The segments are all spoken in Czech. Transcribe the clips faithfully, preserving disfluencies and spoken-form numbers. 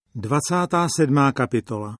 Dvacátá sedmá kapitola.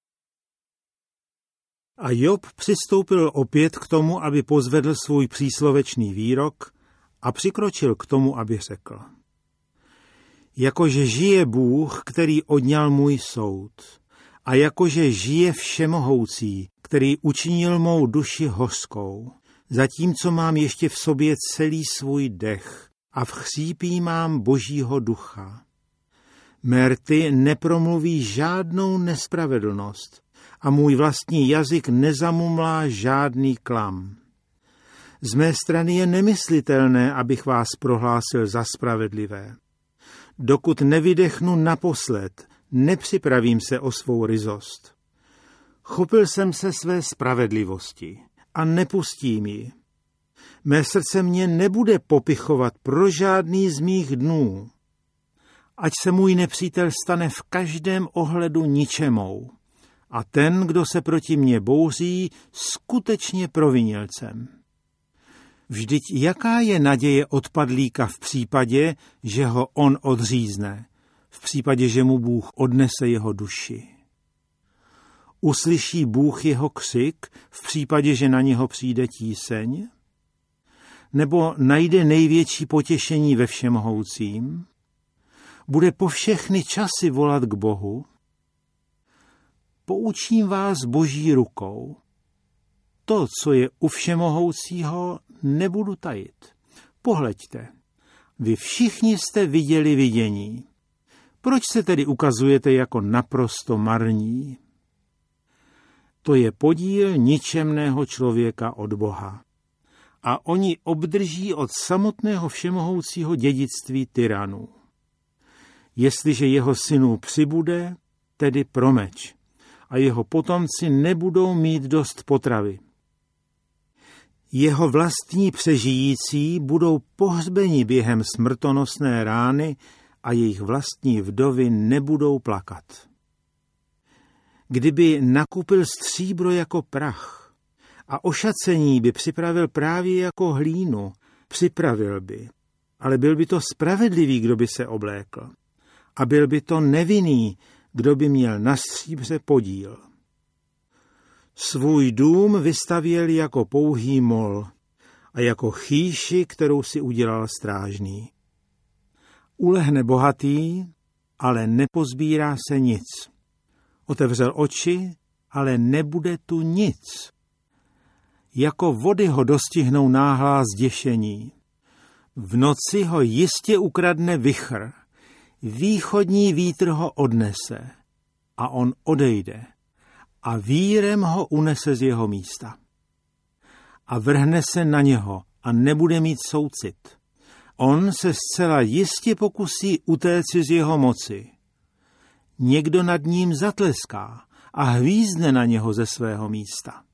A Job přistoupil opět k tomu, aby pozvedl svůj příslovečný výrok a přikročil k tomu, aby řekl: Jakože žije Bůh, který odňal můj soud, a jakože žije Všemohoucí, který učinil mou duši hořkou, zatímco mám ještě v sobě celý svůj dech a v chřípí mám Božího ducha. Mé rty nepromluví žádnou nespravedlnost a můj vlastní jazyk nezamumlá žádný klam. Z mé strany je nemyslitelné, abych vás prohlásil za spravedlivé. Dokud nevydechnu naposled, nepřipravím se o svou ryzost. Chopil jsem se své spravedlivosti a nepustím ji. Mé srdce mě nebude popichovat pro žádný z mých dnů. Ať se můj nepřítel stane v každém ohledu ničemou a ten, kdo se proti mně bouří, skutečně provinilcem. Vždyť jaká je naděje odpadlíka v případě, že ho on odřízne, v případě, že mu Bůh odnese jeho duši? Uslyší Bůh jeho křik v případě, že na něho přijde tíseň? Nebo najde největší potěšení ve Všemohoucím? Bude po všechny časy volat k Bohu? Poučím vás Boží rukou. To, co je u Všemohoucího, nebudu tajit. Pohleďte, vy všichni jste viděli vidění. Proč se tedy ukazujete jako naprosto marní? To je podíl ničemného člověka od Boha. A oni obdrží od samotného Všemohoucího dědictví tyranů. Jestliže jeho synů přibude, tedy pro meč, a jeho potomci nebudou mít dost potravy. Jeho vlastní přežijící budou pohřbeni během smrtonosné rány a jejich vlastní vdovy nebudou plakat. Kdyby nakupil stříbro jako prach a ošacení by připravil právě jako hlínu, připravil by, ale byl by to spravedlivý, kdo by se oblékl. A byl by to nevinný, kdo by měl na stříbře podíl. Svůj dům vystavěl jako pouhý mol a jako chýši, kterou si udělal strážný. Ulehne bohatý, ale nepozbírá se nic. Otevřel oči, ale nebude tu nic. Jako vody ho dostihnou náhlá zděšení. V noci ho jistě ukradne vichr. Východní vítr ho odnese a on odejde a vírem ho unese z jeho místa. A vrhne se na něho a nebude mít soucit. On se zcela jistě pokusí utéci z jeho moci. Někdo nad ním zatleská a hvízdne na něho ze svého místa.